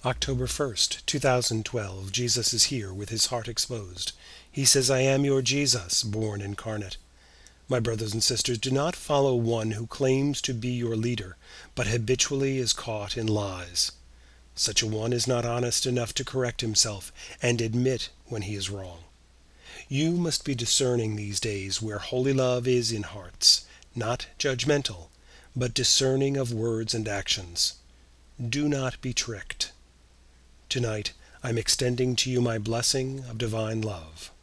October 1st, 2012. Jesus is here with his heart exposed. He says, I am your Jesus, born incarnate. My brothers and sisters, do not follow one who claims to be your leader, but habitually is caught in lies. Such a one is not honest enough to correct himself and admit when he is wrong. You must be discerning these days where holy love is in hearts, not judgmental, but discerning of words and actions. Do not be tricked. Tonight, I'm extending to you my blessing of divine love.